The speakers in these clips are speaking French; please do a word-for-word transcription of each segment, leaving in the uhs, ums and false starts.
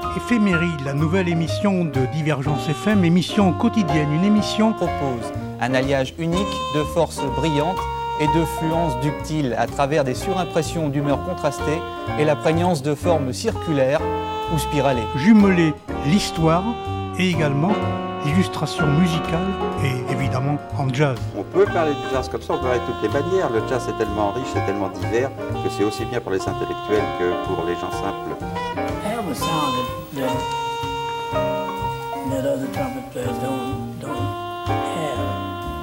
Éphéméride, la nouvelle émission de Divergence F M, émission quotidienne, une émission propose un alliage unique de forces brillantes et de fluences ductiles à travers des surimpressions d'humeurs contrastées et la prégnance de formes circulaires ou spiralées. Jumeler l'histoire et également l'illustration musicale et évidemment en jazz. On peut parler du jazz comme ça, on peut parler de toutes les manières. Le jazz est tellement riche, c'est tellement divers que c'est aussi bien pour les intellectuels que pour les gens simples. Have a sound that, that, that other trumpet players don't, don't have.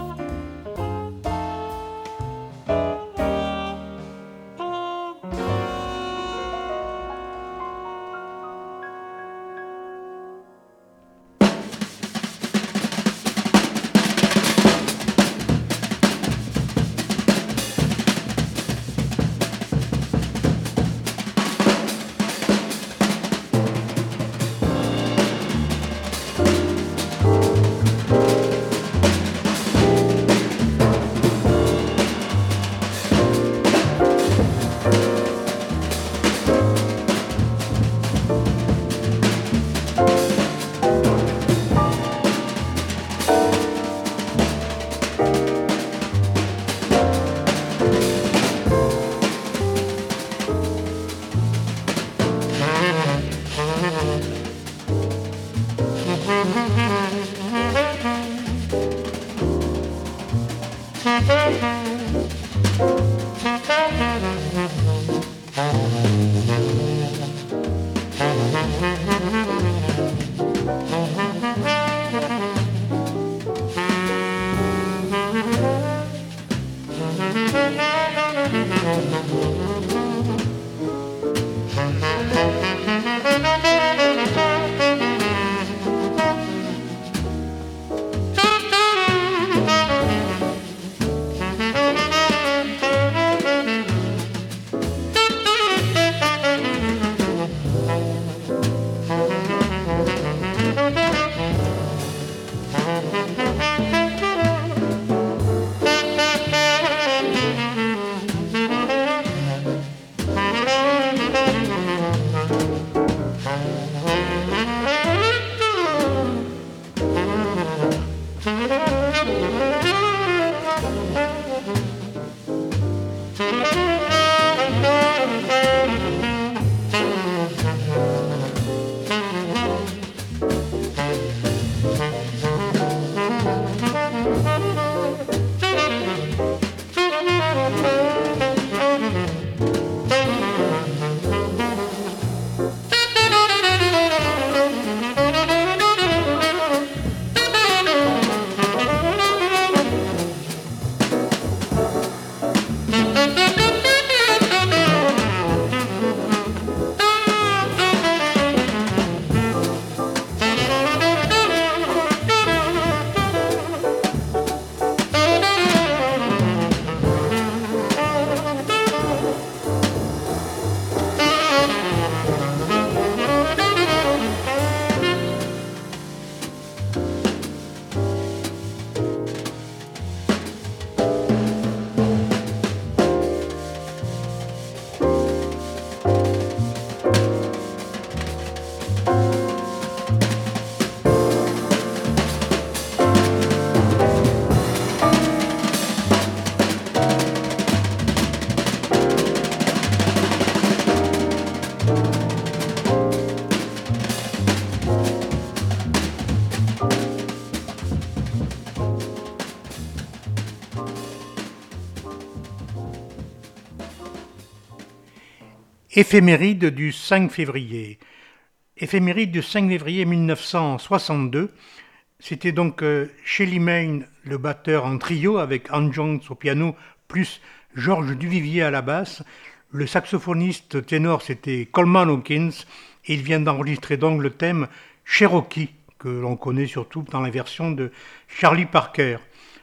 Éphéméride du cinq février. Éphéméride du cinq février mille neuf cent soixante-deux. C'était donc euh, Shelly Manne, le batteur en trio, avec Ann Jones au piano, plus Georges Duvivier à la basse. Le saxophoniste ténor, c'était Coleman Hawkins. Et il vient d'enregistrer donc le thème Cherokee, que l'on connaît surtout dans la version de Charlie Parker.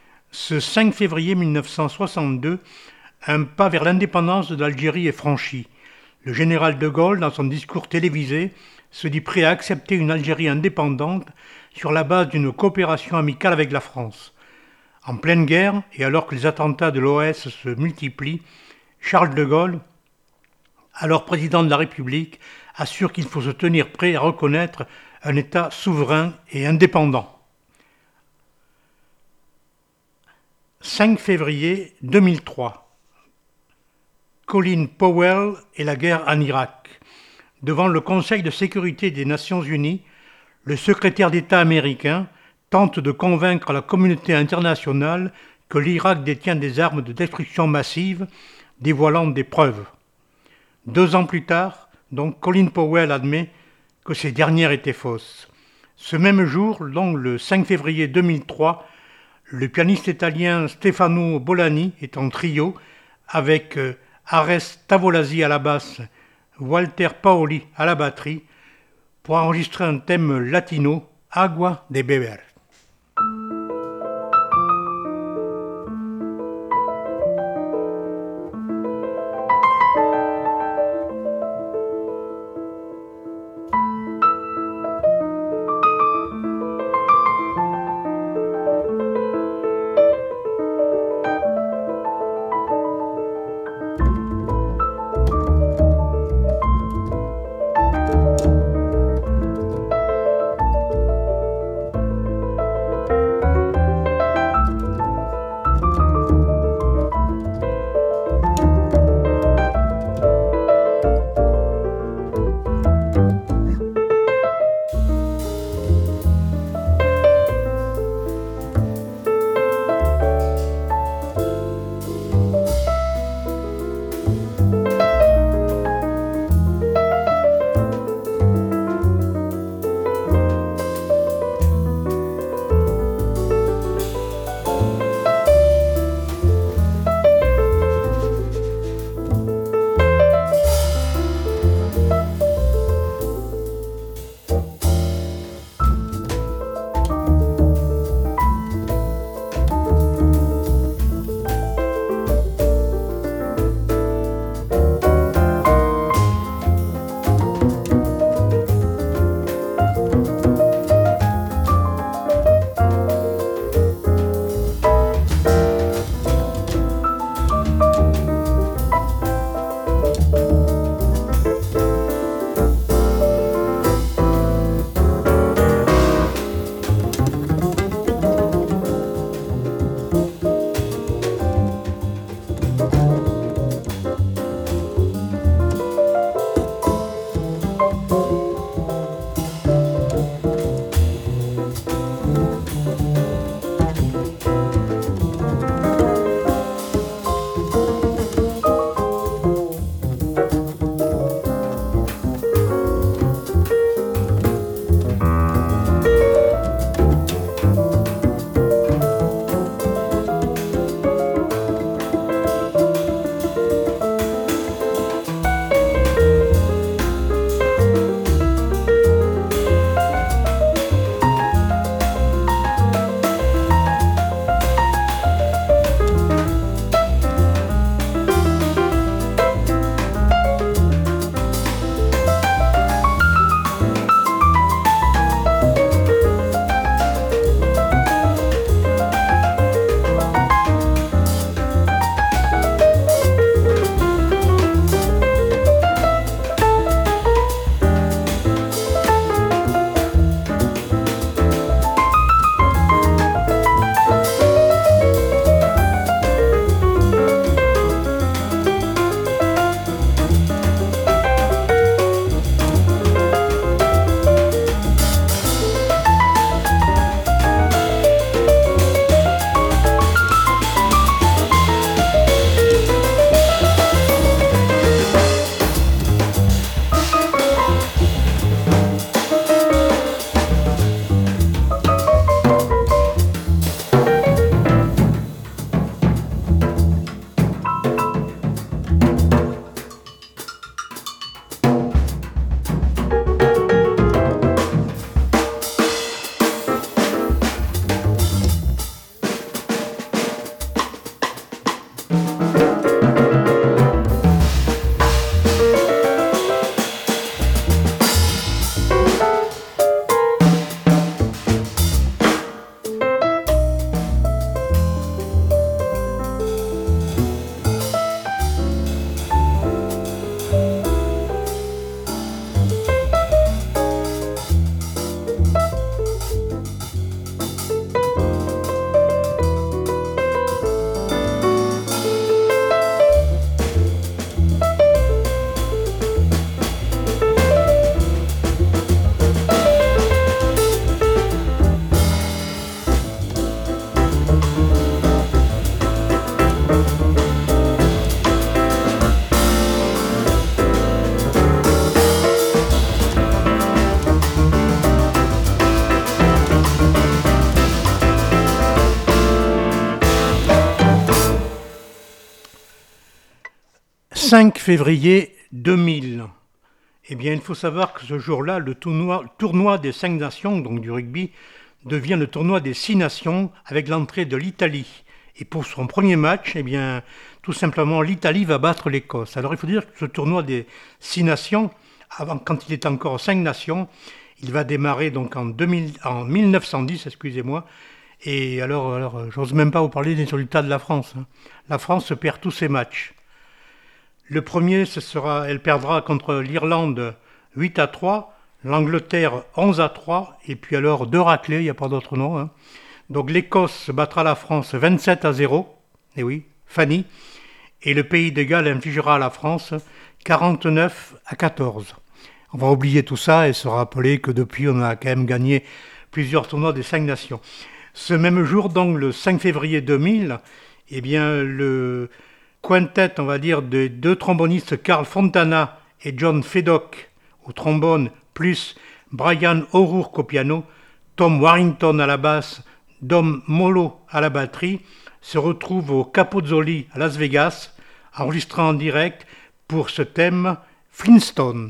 Ce cinq février mille neuf cent soixante-deux, un pas vers l'indépendance de l'Algérie est franchi. Le général de Gaulle, dans son discours télévisé, se dit prêt à accepter une Algérie indépendante sur la base d'une coopération amicale avec la France. En pleine guerre, et alors que les attentats de l'O S se multiplient, Charles de Gaulle alors président de la République, assure qu'il faut se tenir prêt à reconnaître un État souverain et indépendant. cinq février deux mille trois. Colin Powell et la guerre en Irak. Devant le Conseil de sécurité des Nations Unies, le secrétaire d'État américain tente de convaincre la communauté internationale que l'Irak détient des armes de destruction massive, dévoilant des preuves. Deux ans plus tard, donc, Colin Powell admet que ces dernières étaient fausses. Ce même jour, donc le cinq février deux mille trois, le pianiste italien Stefano Bolani est en trio avec Ares Tavolasi à la basse, Walter Paoli à la batterie, pour enregistrer un thème latino, Agua de Beber. cinq février deux mille. Eh bien, il faut savoir que ce jour-là, le tournoi, tournoi des cinq nations, donc du rugby, devient le tournoi des six nations avec l'entrée de l'Italie. Et pour son premier match, eh bien, tout simplement, l'Italie va battre l'Écosse. Alors, il faut dire que ce tournoi des six nations, avant, quand il est encore cinq nations, il va démarrer donc en, deux mille, en mille neuf cent dix, excusez-moi. Et alors, alors j'ose même pas vous parler des résultats de la France. Hein. La France perd tous ses matchs. Le premier, ce sera, elle perdra contre l'Irlande huit à trois, l'Angleterre onze à trois, et puis alors deux raclés, il n'y a pas d'autre nom. Hein. Donc l'Écosse battra la France vingt-sept à zéro, et oui, Fanny, et le Pays de Galles infligera à la France quarante-neuf à quatorze. On va oublier tout ça et se rappeler que depuis, on a quand même gagné plusieurs tournois des cinq nations. Ce même jour, donc le cinq février deux mille, eh bien le quintet, on va dire, de deux trombonistes, Carl Fontana et John Feddock au trombone, plus Brian O'Rourke au piano, Tom Warrington à la basse, Dom Molo à la batterie, se retrouvent au Capozzoli à Las Vegas, enregistrant en direct pour ce thème Flintstone.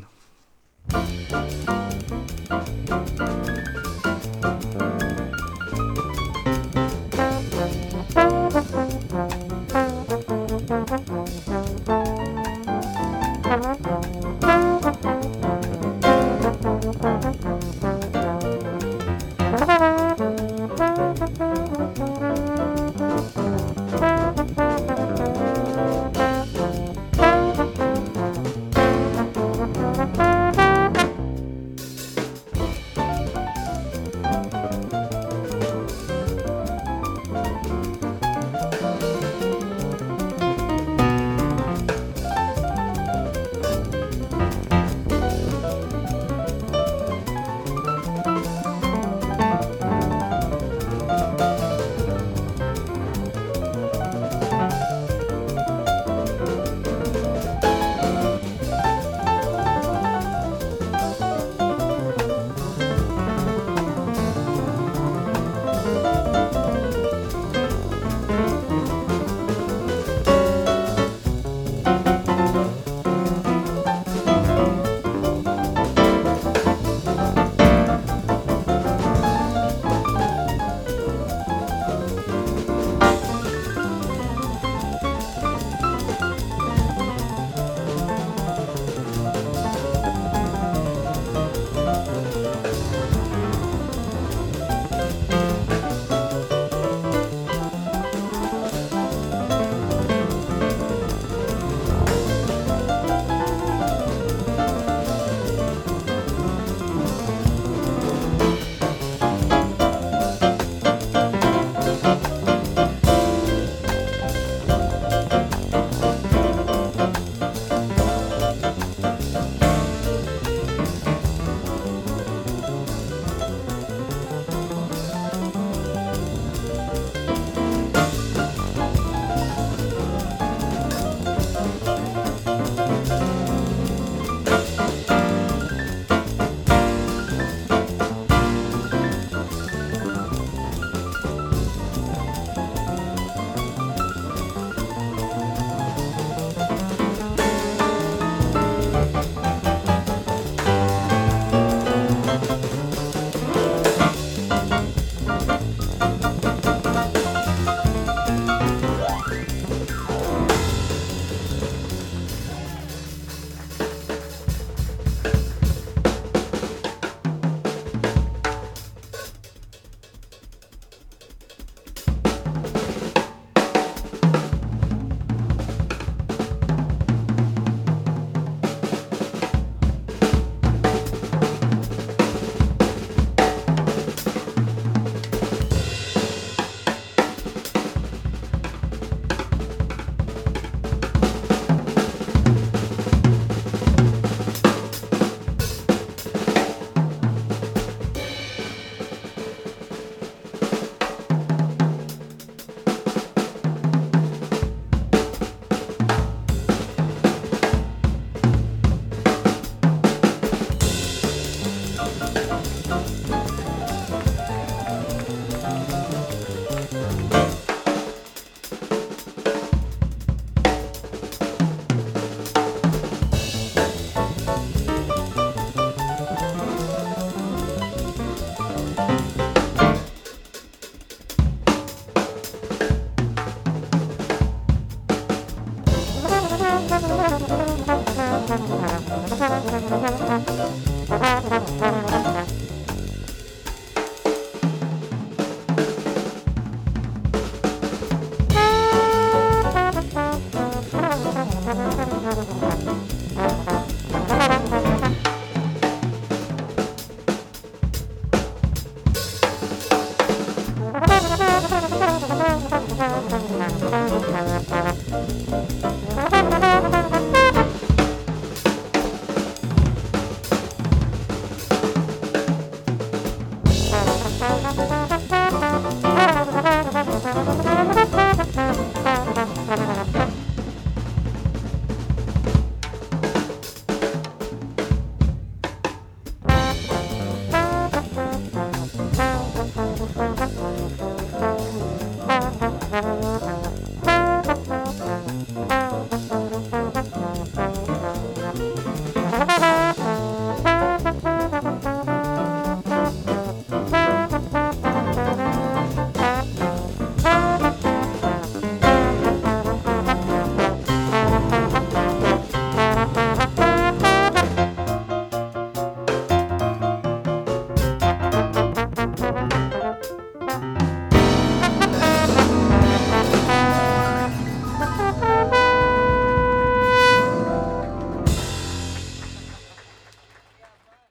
Thank you.